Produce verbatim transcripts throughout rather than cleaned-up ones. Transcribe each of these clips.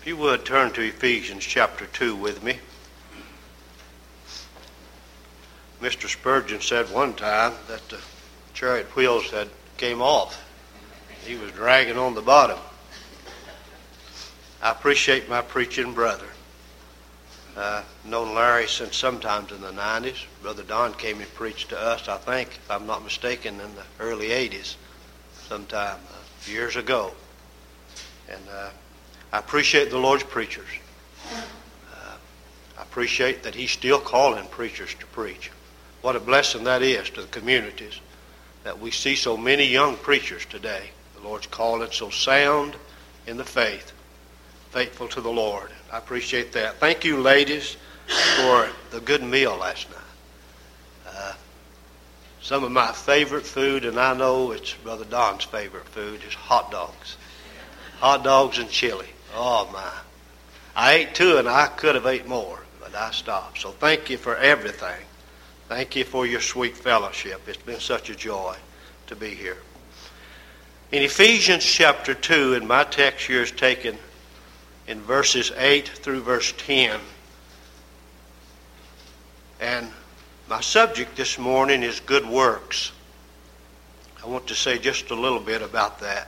If you would, turn to Ephesians chapter two with me. Mister Spurgeon said one time that the chariot wheels had came off. He was dragging on the bottom. I appreciate my preaching brother. I've known Larry since sometimes in the nineties. Brother Don came and preached to us, I think, if I'm not mistaken, in the early eighties, sometime uh, years ago. And uh, I appreciate the Lord's preachers. Uh, I appreciate that He's still calling preachers to preach. What a blessing that is to the communities, that we see so many young preachers today. The Lord's calling so sound in the faith, faithful to the Lord. I appreciate that. Thank you, ladies, for the good meal last night. Uh, some of my favorite food, and I know it's Brother Don's favorite food, is hot dogs. Hot dogs and chili. Oh, my. I ate two, and I could have ate more, but I stopped. So thank you for everything. Thank you for your sweet fellowship. It's been such a joy to be here. In Ephesians chapter two, and my text here is taken in verses eight through verse ten. And my subject this morning is good works. I want to say just a little bit about that.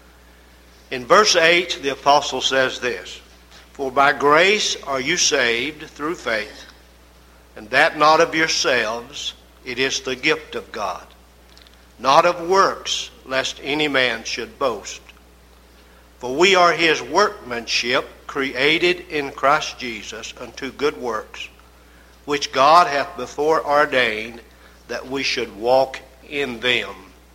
In verse eight, the apostle says this, "For by grace are you saved through faith, and that not of yourselves, it is the gift of God, not of works, lest any man should boast. For we are His workmanship, created in Christ Jesus unto good works, which God hath before ordained that we should walk in them."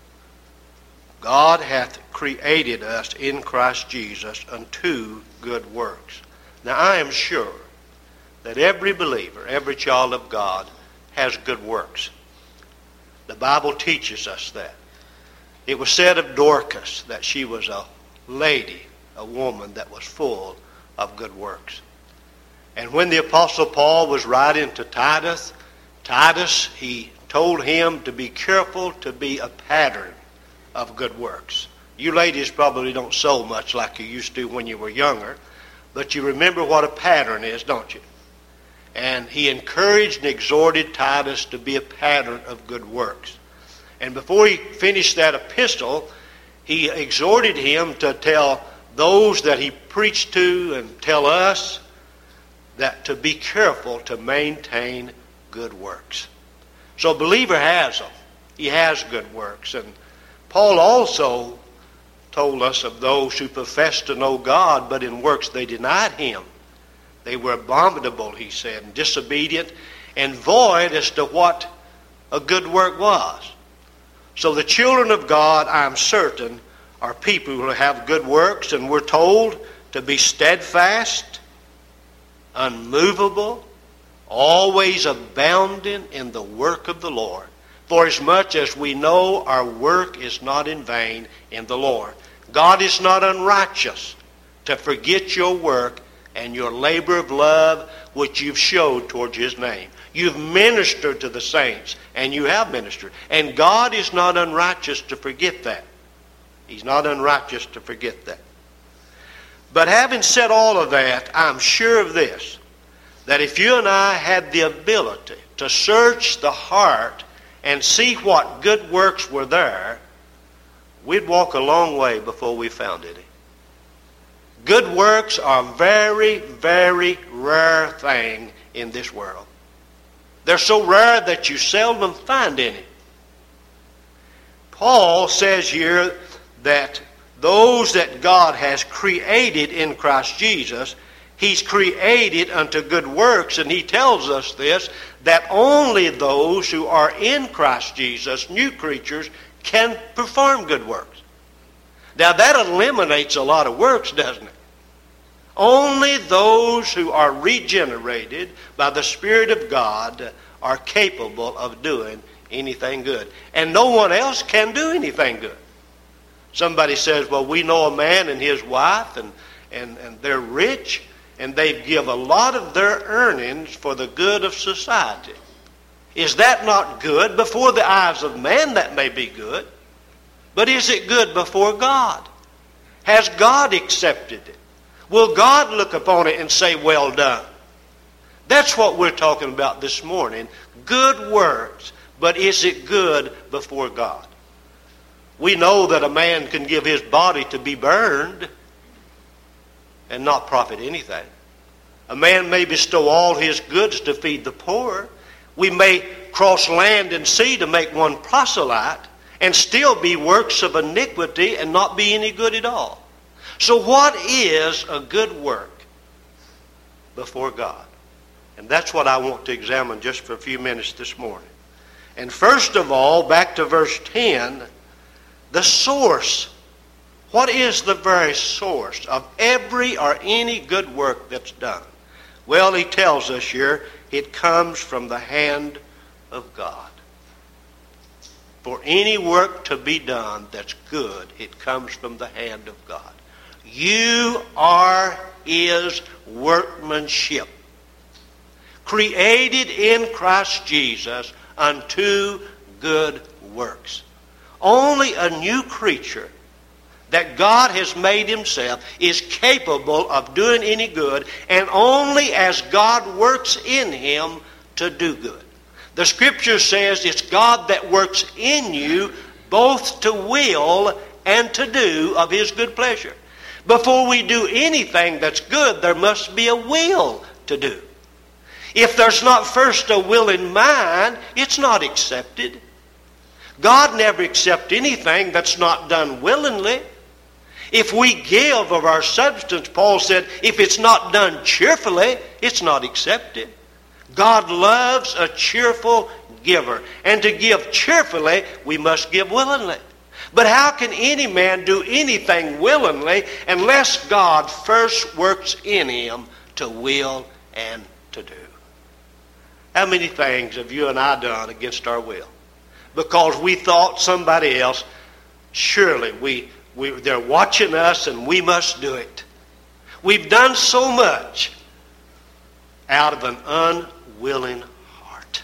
God hath created us in Christ Jesus unto good works. Now I am sure that every believer, every child of God has good works. The Bible teaches us that. It was said of Dorcas that she was a lady, a woman that was full of good works. And when the Apostle Paul was writing to Titus, Titus, he told him to be careful to be a pattern of good works. You ladies probably don't sew much like you used to when you were younger, but you remember what a pattern is, don't you? And he encouraged and exhorted Titus to be a pattern of good works. And before he finished that epistle, he exhorted him to tell those that he preached to and tell us that to be careful to maintain good works. So a believer has them. He has good works. And Paul also told us of those who professed to know God, but in works they denied Him. They were abominable, he said, and disobedient, and void as to what a good work was. So the children of God, I'm certain, are people who have good works, and we're told to be steadfast, unmovable, always abounding in the work of the Lord. For as much as we know our work is not in vain in the Lord. God is not unrighteous to forget your work and your labor of love which you've showed towards His name. You've ministered to the saints, and you have ministered. And God is not unrighteous to forget that. He's not unrighteous to forget that. But having said all of that, I'm sure of this, that if you and I had the ability to search the heart and see what good works were there, we'd walk a long way before we found any. Good works are a very, very rare thing in this world. They're so rare that you seldom find any. Paul says here that those that God has created in Christ Jesus, He's created unto good works, and he tells us this, that only those who are in Christ Jesus, new creatures, can perform good works. Now that eliminates a lot of works, doesn't it? Only those who are regenerated by the Spirit of God are capable of doing anything good. And no one else can do anything good. Somebody says, well, we know a man and his wife, and, and, and they're rich, and they give a lot of their earnings for the good of society. Is that not good? Before the eyes of man, that may be good. But is it good before God? Has God accepted it? Will God look upon it and say, well done? That's what we're talking about this morning. Good works. But is it good before God? We know that a man can give his body to be burned and not profit anything. A man may bestow all his goods to feed the poor. We may cross land and sea to make one proselyte and still be works of iniquity and not be any good at all. So what is a good work before God? And that's what I want to examine just for a few minutes this morning. And first of all, back to verse ten, the source. What is the very source of every or any good work that's done? Well, he tells us here, it comes from the hand of God. For any work to be done that's good, it comes from the hand of God. You are His workmanship, created in Christ Jesus unto good works. Only a new creature that God has made Himself is capable of doing any good, and only as God works in him to do good. The Scripture says it's God that works in you both to will and to do of His good pleasure. Before we do anything that's good, there must be a will to do. If there's not first a will in mind, it's not accepted. God never accepts anything that's not done willingly. If we give of our substance, Paul said, if it's not done cheerfully, it's not accepted. God loves a cheerful giver. And to give cheerfully, we must give willingly. But how can any man do anything willingly unless God first works in him to will and to do? How many things have you and I done against our will? Because we thought somebody else, surely we, we they're watching us and we must do it. We've done so much out of an unwilling heart.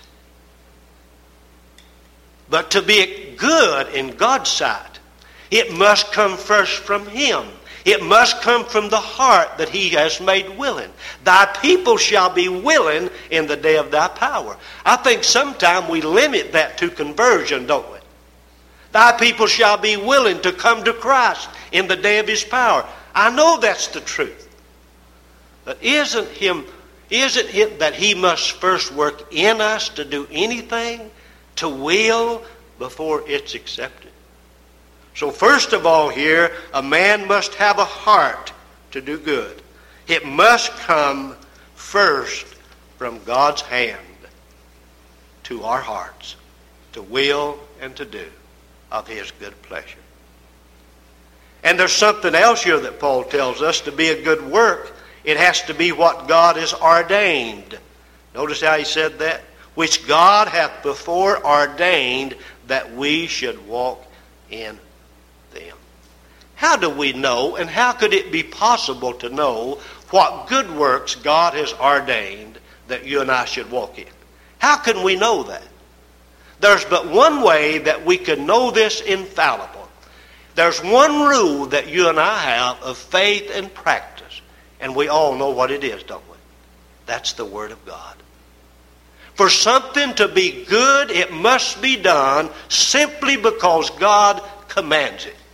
But to be good in God's sight, it must come first from Him. It must come from the heart that He has made willing. Thy people shall be willing in the day of thy power. I think sometimes we limit that to conversion, don't we? Thy people shall be willing to come to Christ in the day of His power. I know that's the truth. But isn't him, isn't it that He must first work in us to do anything, to will, before it's accepted? So first of all here, a man must have a heart to do good. It must come first from God's hand to our hearts, to will and to do of His good pleasure. And there's something else here that Paul tells us. To be a good work, it has to be what God has ordained. Notice how he said that? Which God hath before ordained that we should walk in them. How do we know, and how could it be possible to know what good works God has ordained that you and I should walk in? How can we know that? There's but one way that we can know this infallible. There's one rule that you and I have of faith and practice, and we all know what it is, don't we? That's the Word of God. For something to be good, it must be done simply because God commands it.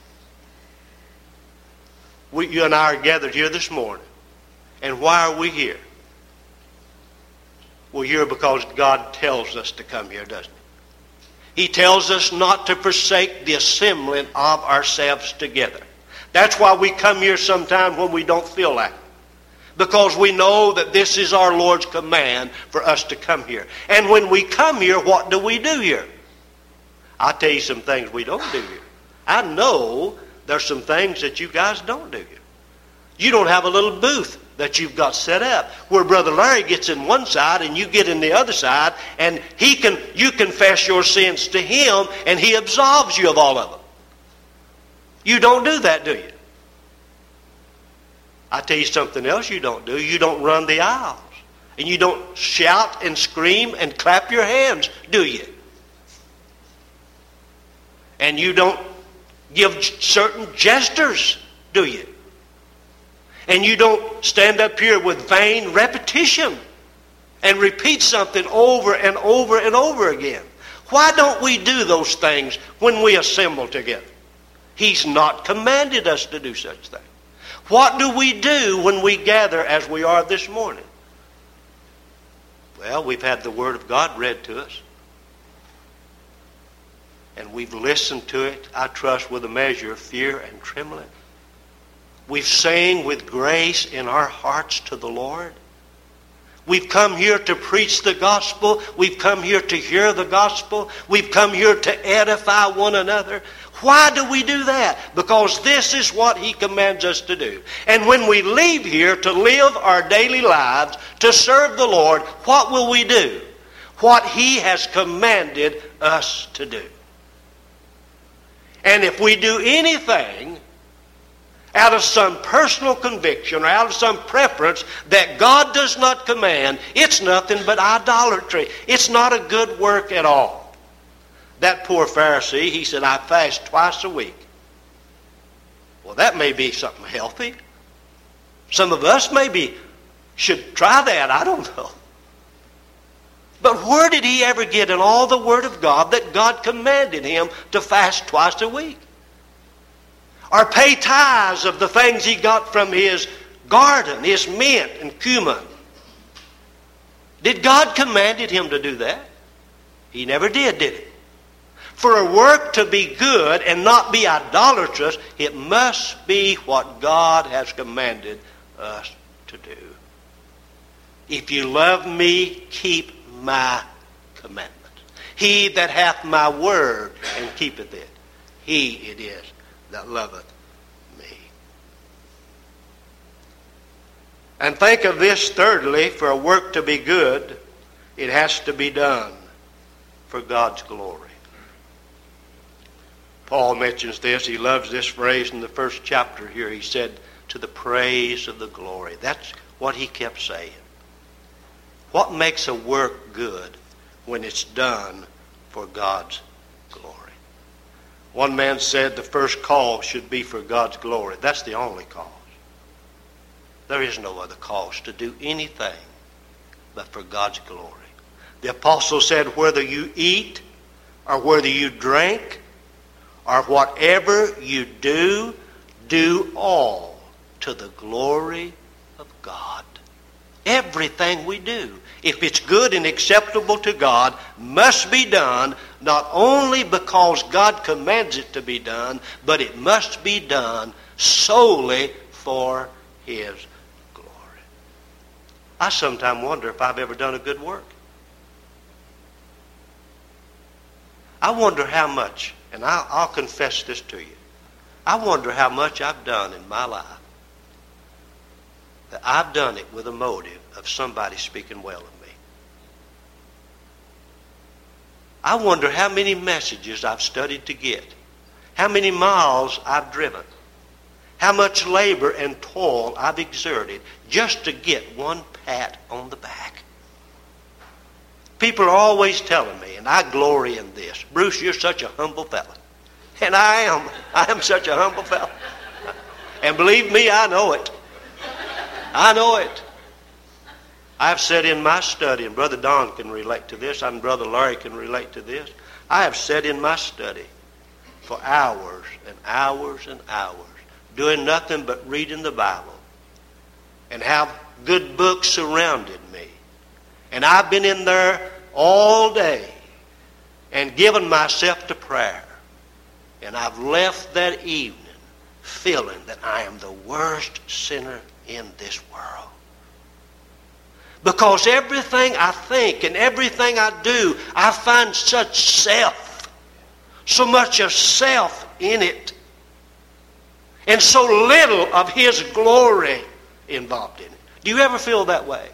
We, you and I are gathered here this morning. And why are we here? We're here because God tells us to come here, doesn't He? He tells us not to forsake the assembling of ourselves together. That's why we come here sometime when we don't feel like it. Because we know that this is our Lord's command for us to come here. And when we come here, what do we do here? I'll tell you some things we don't do here. I know there's some things that you guys don't do here. You don't have a little booth that you've got set up where Brother Larry gets in one side and you get in the other side, and he can you confess your sins to him and he absolves you of all of them. You don't do that, do you? I tell you something else you don't do. You don't run the aisles. And you don't shout and scream and clap your hands, do you? And you don't give certain gestures, do you? And you don't stand up here with vain repetition and repeat something over and over and over again. Why don't we do those things when we assemble together? He's not commanded us to do such things. What do we do when we gather as we are this morning? Well, we've had the Word of God read to us. And we've listened to it, I trust, with a measure of fear and trembling. We've sang with grace in our hearts to the Lord. We've come here to preach the gospel. We've come here to hear the gospel. We've come here to edify one another. Why do we do that? Because this is what He commands us to do. And when we leave here to live our daily lives, to serve the Lord, what will we do? What He has commanded us to do. And if we do anything out of some personal conviction or out of some preference that God does not command, it's nothing but idolatry. It's not a good work at all. That poor Pharisee, he said, I fast twice a week. Well, that may be something healthy. Some of us maybe should try that. I don't know. But where did he ever get in all the Word of God that God commanded him to fast twice a week? Or pay tithes of the things he got from his garden, his mint and cumin. Did God commanded him to do that? He never did, did he? For a work to be good and not be idolatrous, it must be what God has commanded us to do. If you love me, keep my commandments. He that hath my word and keepeth it, he it is that loveth me. And think of this thirdly, for a work to be good, it has to be done for God's glory. Paul mentions this. He loves this phrase in the first chapter here. He said, to the praise of the glory. That's what he kept saying. What makes a work good when it's done for God's glory? One man said the first cause should be for God's glory. That's the only cause. There is no other cause to do anything but for God's glory. The apostle said, whether you eat or whether you drink or whatever you do, do all to the glory of God. Everything we do, if it's good and acceptable to God, must be done not only because God commands it to be done, but it must be done solely for His glory. I sometimes wonder if I've ever done a good work. I wonder how much, and I'll, I'll confess this to you, I wonder how much I've done in my life that I've done it with a motive of somebody speaking well of me. I wonder how many messages I've studied to get, how many miles I've driven, how much labor and toil I've exerted just to get one pat on the back. People are always telling me, and I glory in this, Bruce, you're such a humble fella. And I am. I am such a humble fella. And believe me, I know it. I know it. I've sat in my study, and Brother Don can relate to this, and Brother Larry can relate to this. I have sat in my study for hours and hours and hours, doing nothing but reading the Bible, and have good books surrounded me. And I've been in there all day and given myself to prayer. And I've left that evening feeling that I am the worst sinner in this world. Because everything I think and everything I do, I find such self, so much of self in it, and so little of His glory involved in it. Do you ever feel that way?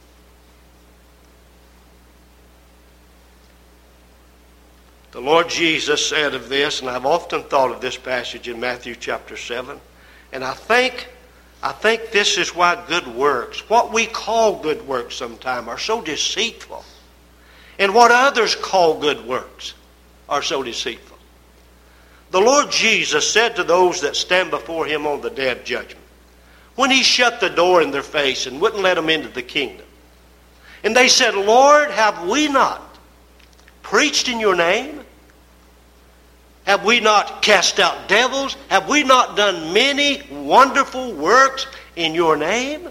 The Lord Jesus said of this, and I've often thought of this passage in Matthew chapter seven, and I think I think this is why good works, what we call good works sometimes, are so deceitful. And what others call good works are so deceitful. The Lord Jesus said to those that stand before Him on the day of judgment, when he shut the door in their face and wouldn't let them into the kingdom. And they said, Lord, have we not preached in your name? Have we not cast out devils? Have we not done many wonderful works in your name?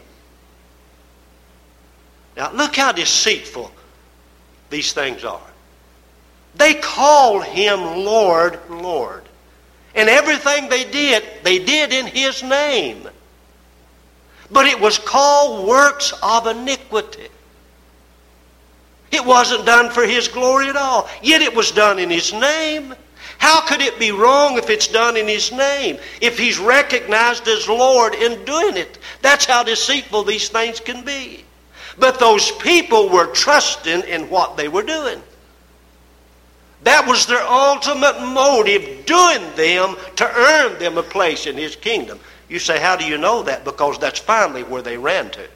Now look how deceitful these things are. They called him Lord, Lord. And everything they did, they did in his name. But it was called works of iniquity. It wasn't done for his glory at all. Yet it was done in his name. How could it be wrong if it's done in his name? If he's recognized as Lord in doing it. That's how deceitful these things can be. But those people were trusting in what they were doing. That was their ultimate motive, doing them to earn them a place in his kingdom. You say, how do you know that? Because that's finally where they ran to.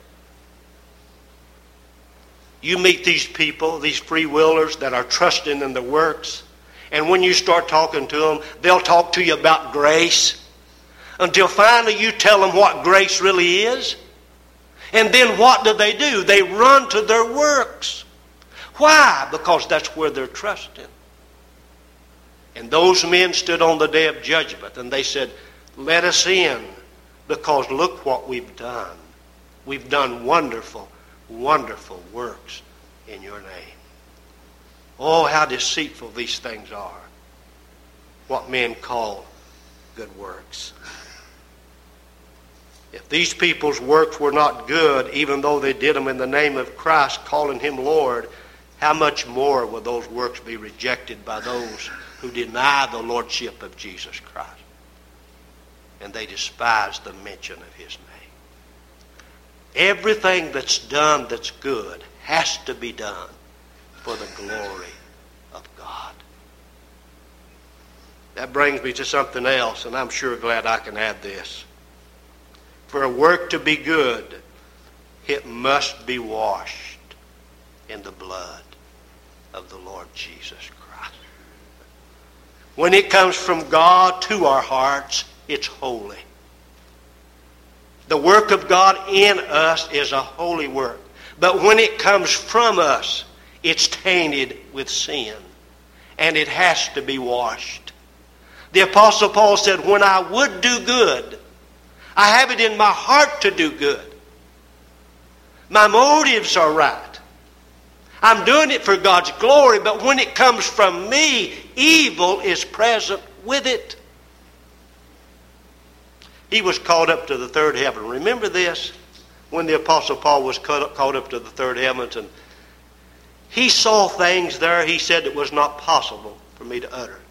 You meet these people, these free willers that are trusting in the works, and when you start talking to them, they'll talk to you about grace until finally you tell them what grace really is. And then what do they do? They run to their works. Why? Because that's where they're trusting. And those men stood on the day of judgment and they said, let us in, because look what we've done. We've done wonderful, wonderful works in your name. Oh, how deceitful these things are. What men call good works. If these people's works were not good, even though they did them in the name of Christ, calling him Lord, how much more will those works be rejected by those who deny the lordship of Jesus Christ? And they despise the mention of his name. Everything that's done that's good has to be done for the glory of God. That brings me to something else, and I'm sure glad I can add this. For a work to be good, it must be washed in the blood of the Lord Jesus Christ. When it comes from God to our hearts, it's holy. The work of God in us is a holy work. But when it comes from us, it's tainted with sin. And it has to be washed. The Apostle Paul said, when I would do good, I have it in my heart to do good. My motives are right. I'm doing it for God's glory, but when it comes from me, evil is present with it. He was caught up to the third heaven. Remember this? When the Apostle Paul was caught up to the third heavens, and he saw things there he said it was not possible for me to utter.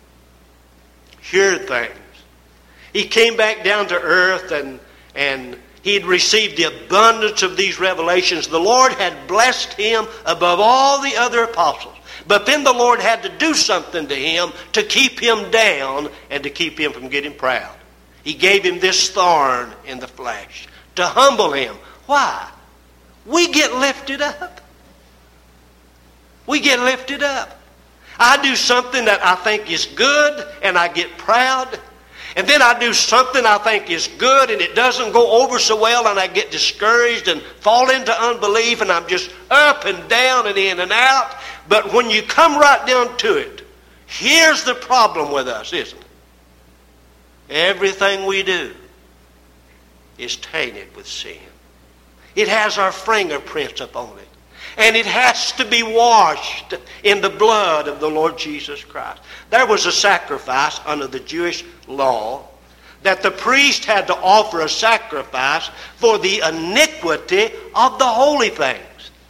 Heard things. He came back down to earth, and, and he had received the abundance of these revelations. The Lord had blessed him above all the other apostles. But then the Lord had to do something to him to keep him down and to keep him from getting proud. He gave him this thorn in the flesh to humble him. Why? We get lifted up. We get lifted up. I do something that I think is good and I get proud. And then I do something I think is good and it doesn't go over so well and I get discouraged and fall into unbelief and I'm just up and down and in and out. But when you come right down to it, here's the problem with us, isn't it? Everything we do is tainted with sin. It has our fingerprints upon it. And it has to be washed in the blood of the Lord Jesus Christ. There was a sacrifice under the Jewish law that the priest had to offer a sacrifice for the iniquity of the holy things.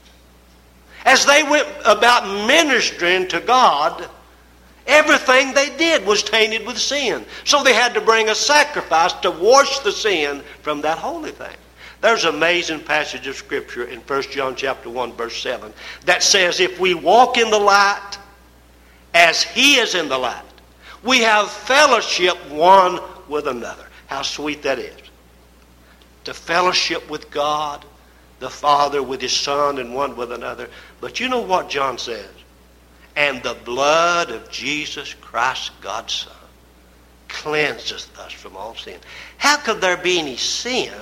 As they went about ministering to God, everything they did was tainted with sin. So they had to bring a sacrifice to wash the sin from that holy thing. There's an amazing passage of Scripture in First John chapter one, verse seven, that says, if we walk in the light as He is in the light, we have fellowship one with another. How sweet that is. To fellowship with God, the Father with His Son, and one with another. But you know what John says? And the blood of Jesus Christ, God's Son, cleanseth us from all sin. How could there be any sin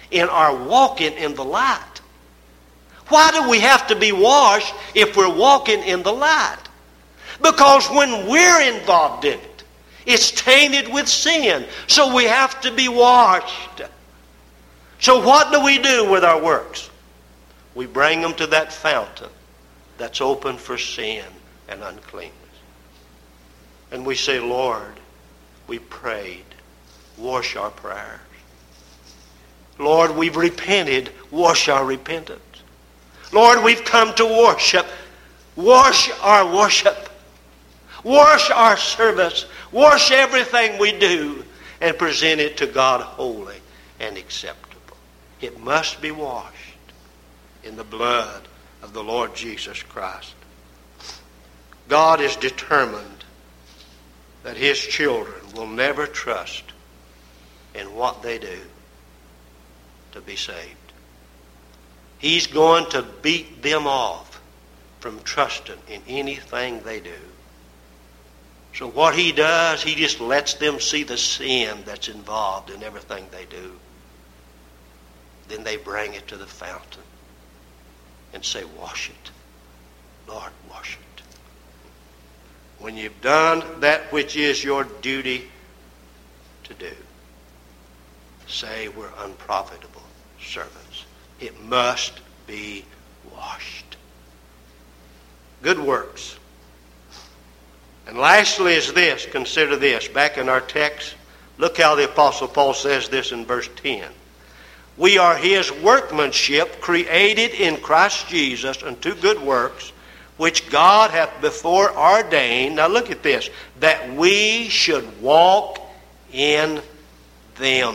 in our walking in the light. Why do we have to be washed if we're walking in the light? Because when we're involved in it, it's tainted with sin. So we have to be washed. So what do we do with our works? We bring them to that fountain that's open for sin and uncleanness. And we say, Lord, we prayed. Wash our prayers. Lord, we've repented. Wash our repentance. Lord, we've come to worship. Wash our worship. Wash our service. Wash everything we do and present it to God holy and acceptable. It must be washed in the blood of the Lord Jesus Christ. God is determined that His children will never trust in what they do to be saved. He's going to beat them off from trusting in anything they do. So what He does, He just lets them see the sin that's involved in everything they do. Then they bring it to the fountain and say, wash it. Lord, wash it. When you've done that which is your duty to do, say we're unprofitable servants. It must be washed. Good works. And lastly is this, consider this. Back in our text, look how the Apostle Paul says this in verse ten. We are His workmanship, created in Christ Jesus unto good works, which God hath before ordained. Now look at this. That we should walk in them.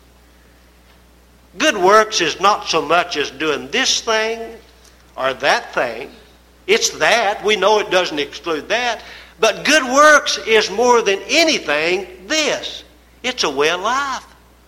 Good works is not so much as doing this thing or that thing. It's that. We know it doesn't exclude that. But good works is more than anything this. It's a way of life.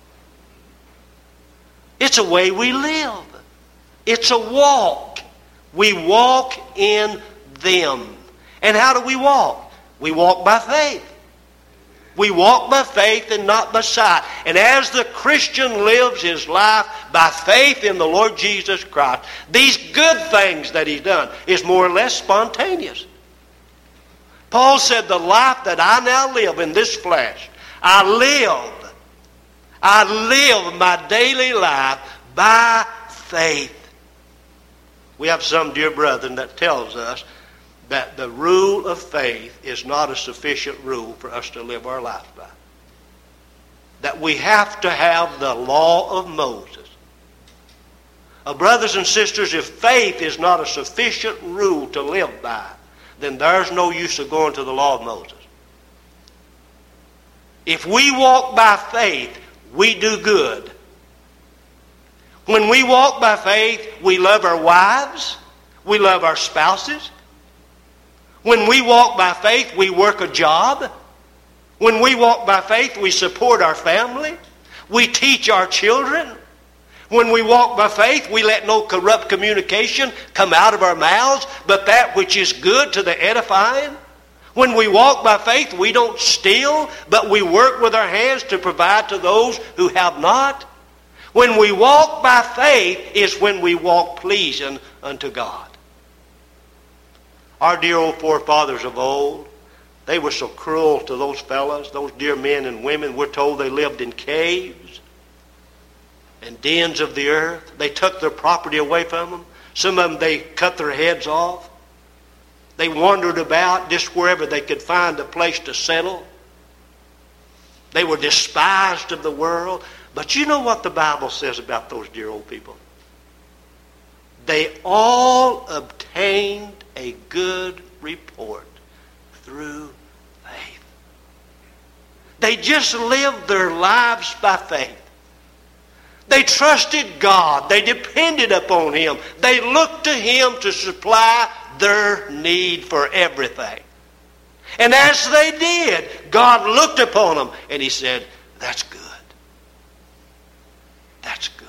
It's a way we live. It's a walk. We walk in them. And how do we walk? We walk by faith. We walk by faith and not by sight. And as the Christian lives his life by faith in the Lord Jesus Christ, these good things that He's done is more or less spontaneous. Paul said, the life that I now live in this flesh, I live, I live my daily life by faith. We have some dear brethren that tells us that the rule of faith is not a sufficient rule for us to live our life by. That we have to have the law of Moses. Uh, brothers and sisters, if faith is not a sufficient rule to live by, then there's no use of going to the law of Moses. If we walk by faith, we do good. When we walk by faith, we love our wives, we love our spouses. When we walk by faith, we work a job. When we walk by faith, we support our family. We teach our children. When we walk by faith, we let no corrupt communication come out of our mouths, but that which is good to the edifying. When we walk by faith, we don't steal, but we work with our hands to provide to those who have not. When we walk by faith is when we walk pleasing unto God. Our dear old forefathers of old, they were so cruel to those fellas, those dear men and women. We're told they lived in caves and dens of the earth. They took their property away from them. Some of them, they cut their heads off. They wandered about just wherever they could find a place to settle. They were despised of the world. But you know what the Bible says about those dear old people? They all obtained a good report through faith. They just lived their lives by faith. They trusted God. They depended upon Him. They looked to Him to supply their need for everything. And as they did, God looked upon them and He said, that's good. That's good.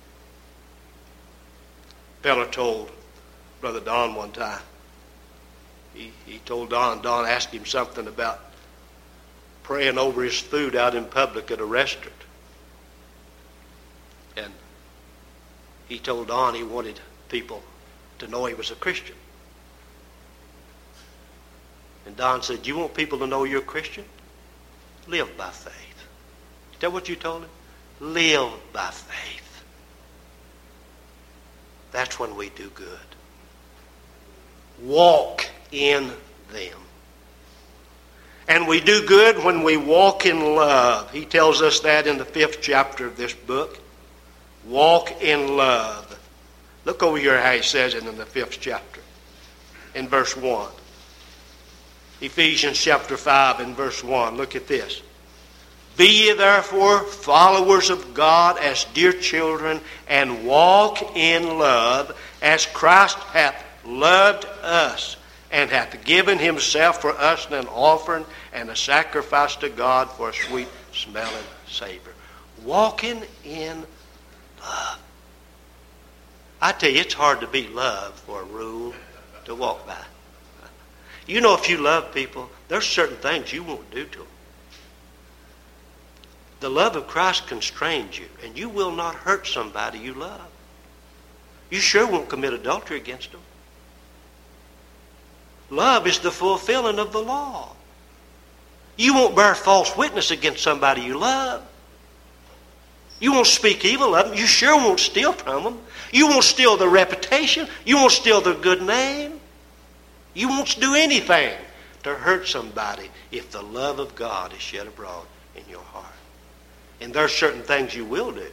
A fellow told Brother Don one time, he, he told Don, Don asked him something about praying over his food out in public at a restaurant. And he told Don he wanted people to know he was a Christian. And Don said, you want people to know you're a Christian? Live by faith. Is that what you told him? Live by faith. That's when we do good. Walk in them. And we do good when we walk in love. He tells us that in the fifth chapter of this book. Walk in love. Look over here how he says it in the fifth chapter. In verse one. Ephesians chapter five and verse one. Look at this. Be ye therefore followers of God as dear children, and walk in love, as Christ hath loved us, and hath given himself for us an offering and a sacrifice to God for a sweet smelling savor. Walking in love. I tell you, it's hard to beat love for a rule to walk by. You know, if you love people, there's certain things you won't do to them. The love of Christ constrains you, and you will not hurt somebody you love. You sure won't commit adultery against them. Love is the fulfilling of the law. You won't bear false witness against somebody you love. You won't speak evil of them. You sure won't steal from them. You won't steal their reputation. You won't steal their good name. You won't do anything to hurt somebody if the love of God is shed abroad in your heart. And there are certain things you will do.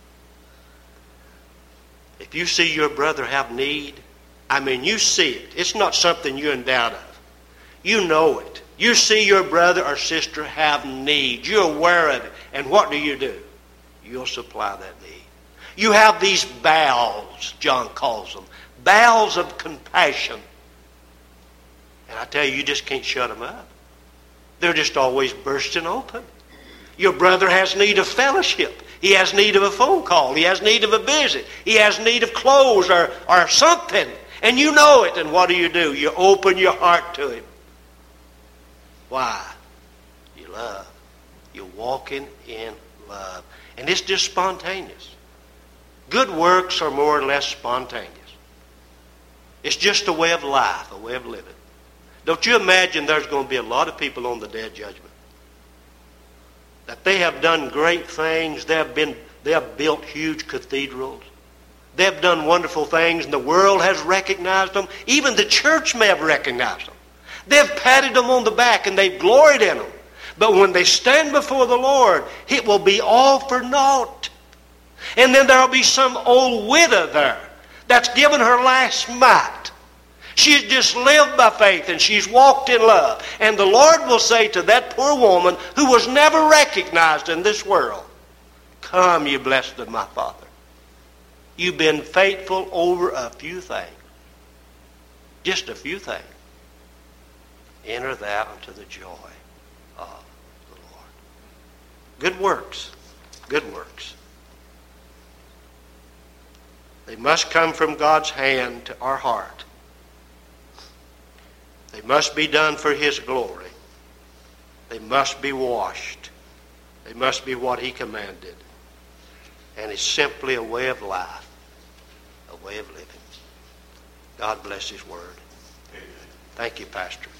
If you see your brother have need, I mean, you see it. It's not something you're in doubt of. You know it. You see your brother or sister have need. You're aware of it. And what do you do? You'll supply that need. You have these bowels, John calls them. Bowels of compassion. And I tell you, you just can't shut them up. They're just always bursting open. Your brother has need of fellowship. He has need of a phone call. He has need of a visit. He has need of clothes or, or something. And you know it. And what do you do? You open your heart to him. Why? You love. You're walking in love. And it's just spontaneous. Good works are more or less spontaneous. It's just a way of life, a way of living. Don't you imagine there's going to be a lot of people on the day of judgment that they have done great things. They have been, they have built huge cathedrals. They have done wonderful things, and the world has recognized them. Even the church may have recognized them. They've patted them on the back, and they've gloried in them. But when they stand before the Lord, it will be all for naught. And then there will be some old widow there that's given her last mite. She's just lived by faith, and she's walked in love. And the Lord will say to that poor woman who was never recognized in this world, come, you blessed of my Father. You've been faithful over a few things. Just a few things. Enter thou into the joy of the Lord. Good works. Good works. They must come from God's hand to our heart. They must be done for his glory. They must be washed. They must be what he commanded. And it's simply a way of life, a way of living. God bless his word. Thank you, Pastor.